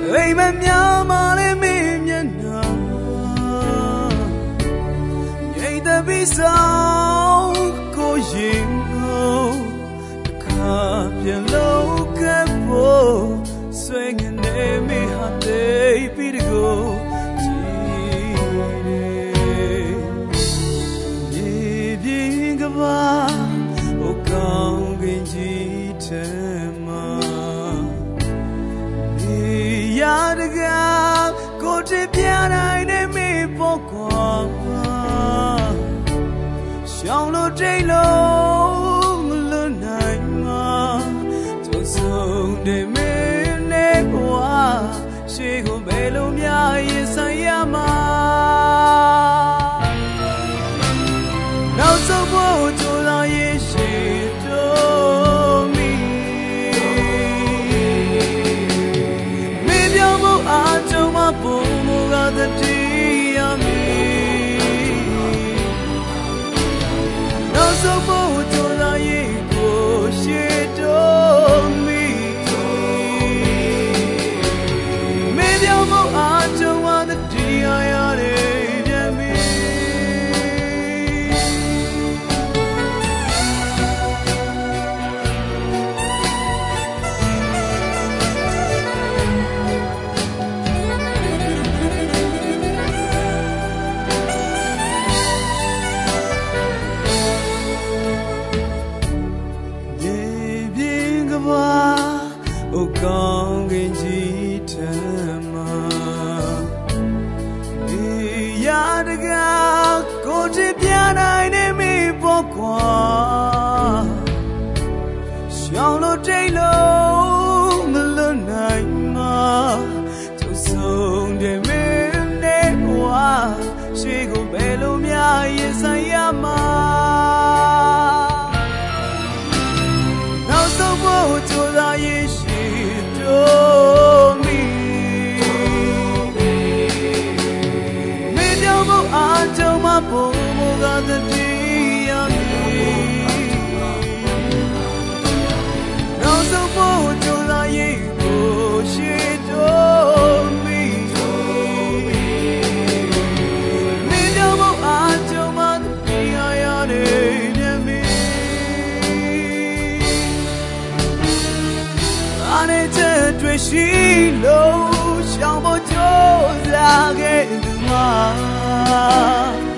အိမ်မများမှလည်းမင်းမျက်နှာငြိမ်သက်ပြီးဆောင်ကိုရင်ကိုတစ်ခါပြန်လို့ခဲ့ဖို့ဆွေငနေမိဟာတေးပြီးတကိုကြည်နေပြေပြင်းကပါဟိုကောင်းကင်ကြီးထဲမှာရတကားကိုတပြတိုင်းနဲ့မေးဖို့ကွာရှောင်းလို့တိတ်လို့မလွတ်နိုင်မှာကြုံဆုံးတဲ့မင်းနဲ့ဘဝရှေ့ကိုဘယ်လိုများရင်ဆိုင်ရမှာနောက်ဆုံးဖို့ကြိုးစားရဲ့ရှိတော့မိအားကြုံမပုံမကတည်းရမည်နောက်ဆုံးဖို့ကြိုးစားရဲ့ကိုရှိတော့မိမင်းပြောင်းဖို့အားကြုံမတည်းရတယ်ပြန်ပြီOh, gong in Jitama. Yadaga, go to Piana in me, Pokwa. Shalo Taylor, Melonaima. To soon the Mendewa. She go Belomia, yes, I am. Now so go to the Yish. She knows how much you're like